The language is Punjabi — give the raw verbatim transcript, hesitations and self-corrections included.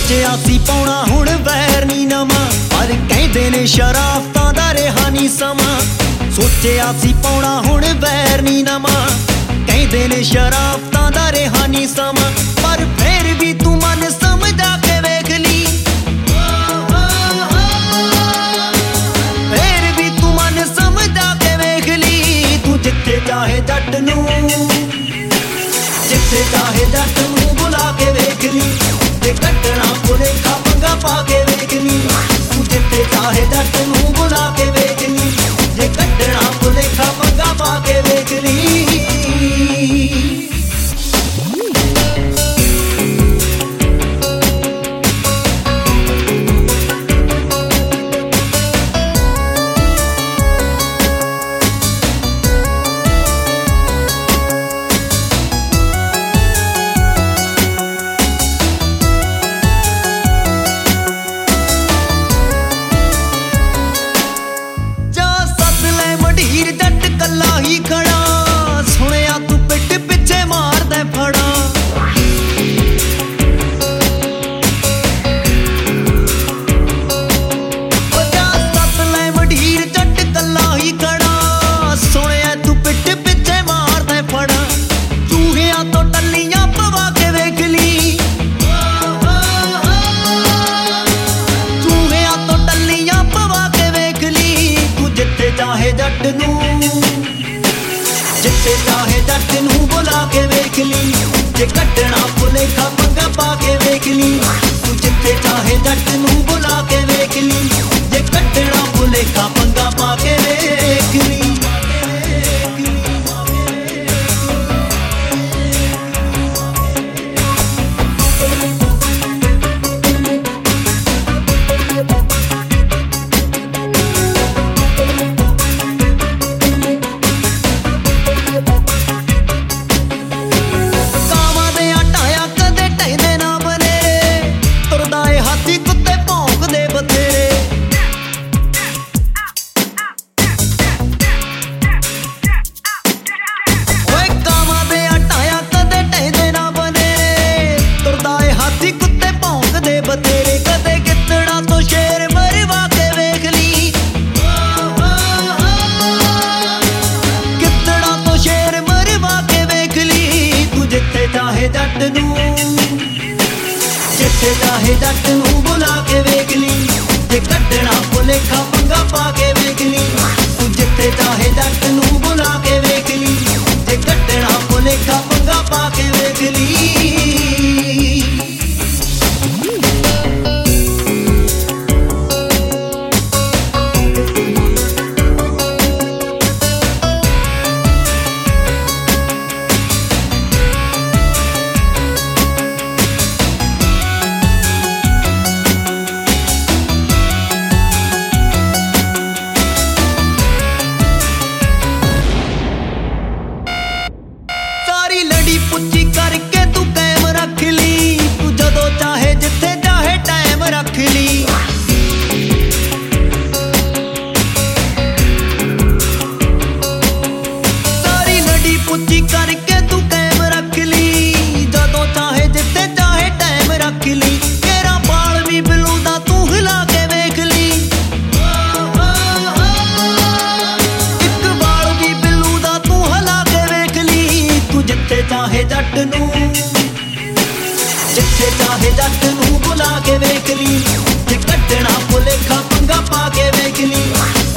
ਸੋਚਿਆ ਸੀ ਪਾਉਣਾ ਹੁਣ ਵੈਰ ਨੀ ਨਵਾਂ, ਪਰ ਕਹਿੰਦੇ ਨੇ ਸ਼ਰਾਫਤਾਂ ਦਾ ਰਿਹਾ ਨੀ ਸਮਾਂ। ਸੋਚਿਆ ਸੀ ਪਾਉਣਾ ਹੁਣ ਵੈਰ ਨੀ ਨਵਾਂ, ਕਹਿੰਦੇ ਨੇ ਸ਼ਰਾਫਤਾਂ ਦਾ ਰਿਹਾ ਨੀ ਸਮਾਂ। ਪਰ ਫੇਰ ਵੀ ਤੂੰ ਮਨ ਸਮਝਾ ਕੇ ਵੇਖ ਲਈ, ਫੇਰ ਵੀ ਤੂੰ ਮਨ ਸਮਝਾ ਕੇ ਵੇਖ ਲਈ। ਤੂੰ ਜਿੱਥੇ ਚਾਹੇ ਜੱਟ ਨੂੰ, ਜਿੱਥੇ ਚਾਹੇ ਜੱਟ ਨੂੰ ਬੁਲਾ ਕੇ ਵੇਖ ਲਈ, ਤੇ ਕੱਢਣਾ ਭੁਲੇਖਾ ਪੰਗਾ ਪਾ ਕੇ ਵੇਖ ਲਈ। ਤੂੰ ਜਿੱਥੇ ਚਾਹੇ ਜੱਟ ਨੂੰ ਬੁਲਾ ਕੇ ਵੇਖ ਲਈ, ਜੇ ਕੱਢਣਾ ਭੁਲੇਖਾ ਪੰਗਾ ਪਾ ਕੇ ਵੇਖ ਲਈ। ਕੱਲਾ ਹੀ ਖੜਾ ਸੁਣਿਆ ਤੂੰ ਪਿੱਠ ਪਿੱਛੇ ਮਾਰਦਾ ਫੜਾ। ਉਹ ਜਾ ਸੱਤ ਲੈ ਮਢੀਰ ਜੱਟ ਕੱਲਾ ਹੀ ਖੜਾ, ਸੁਣਿਆ ਤੂੰ ਪਿੱਠ ਪਿੱਛੇ ਮਾਰਦਾ ਫੜਾ। ਚੂਹਿਆਂ ਤੋਂ ਟੱਲੀਆਂ ਪਵਾ ਕੇ ਵੇਖ ਲਈ, ਚੂਹਿਆਂ ਤੋਂ ਟੱਲੀਆਂ ਪਵਾ ਕੇ ਵੇਖ ਲਈ। ਤੂੰ ਜਿੱਥੇ ਚਾਹੇ ਜੱਟ ਨੂੰ, ਜਿੱਥੇ ਚਾਹੇ ਜੱਟ ਨੂੰ ਬੁਲਾ ਕੇ ਵੇਖ ਲਈ, ਜੇ ਕੱਢਣਾ ਭੁਲੇਖਾ ਪੰਗਾ ਪਾ ਕੇ ਵੇਖ ਲਈ। ਤੂੰ ਜਿੱਥੇ ਚਾਹੇ ਜੱਟ ਨੂੰ ਬੁਲਾ ਕੇ ਵੇਖ ਲਈ, ਜੇ ਕੱਢਣਾ ਭੁਲੇਖਾ ਪੰਗਾ ਪਾ ਕੇ ਵੇਖ ਲਈ। ਬਤੇਰੇ ਕਦੇ ਗਿੱਦੜਾਂ ਤੋਂ ਸ਼ੇਰ ਮਰਵਾ ਕੇ ਵੇਖ ਲਈ, ਗਿੱਦੜਾਂ ਤੋਂ ਸ਼ੇਰ ਮਰਵਾ ਕੇ ਵੇਖ ਲਈ। ਤੂੰ ਜਿੱਥੇ ਚਾਹੇ ਜੱਟ ਨੂੰ, ਜਿੱਥੇ ਚਾਹੇ ਜੱਟ ਨੂੰ ਬੁਲਾ ਕੇ ਵੇਖ ਲਈ, ਜੇ ਕੱਢਣਾ ਭੁਲੇਖਾ ਪੰਗਾ ਪਾ ਕੇ ਵੇਖ ਲਈ। ਤੂੰ ਜਿੱਥੇ ਚਾਹੇ ਜੱਟ ਨੂੰ ਬੁਲਾ ਕੇ ਵੇਖ ਲਈ, ਜੇ ਕੱਢਣਾ ਭੁਲੇਖਾ ਪੰਗਾ ਪਾ ਕੇ ਵੇਖ ਲਈ। ਲੜੀ ਪੁੱਛੀ ਕਰਕੇ ਤੂੰ ਕਾਇਮ ਰੱਖ ਲਈ, ਤੂੰ ਜਦੋਂ ਚਾਹੇ ਜਿੱਥੇ ਚਾਹੇ ਟਾਈਮ ਰੱਖ ਲਈ। ਸਾਰੀ ਲੜੀ ਪੁੱਛੀ ਕਰਕੇ ਤੂੰ ਕਾਇਮ ਰੱਖ ਲਈ, ਜਦੋਂ ਚਾਹੇ ਜਿੱਥੇ ਚਾਹੇ ਟਾਈਮ ਰੱਖ ਲਈ। ਤੇਰਾ ਬਾਲ ਵੀ ਬਿੱਲੂ ਦਾ ਤੂੰ ਹਿਲਾ ਕੇ ਵੇਖ ਲਈ, ਇੱਕ ਬਾਲ ਵੀ ਬਿੱਲੂ ਦਾ ਤੂੰ ਹਿਲਾ ਕੇ ਵੇਖ ਲਈ। ਤੂੰ ਜਿੱਥੇ ਚਾਹੇ ਜੱਟ ਨੂੰ, ਜਿੱਥੇ ਚਾਹੇ ਜੱਟ ਨੂੰ ਬੁਲਾ ਕੇ ਵੇਖ ਲਈ, ਜੇ ਕੱਢਣਾ ਭੁਲੇਖਾ ਪੰਗਾ ਪਾ ਕੇ ਵੇਖ ਲਈ।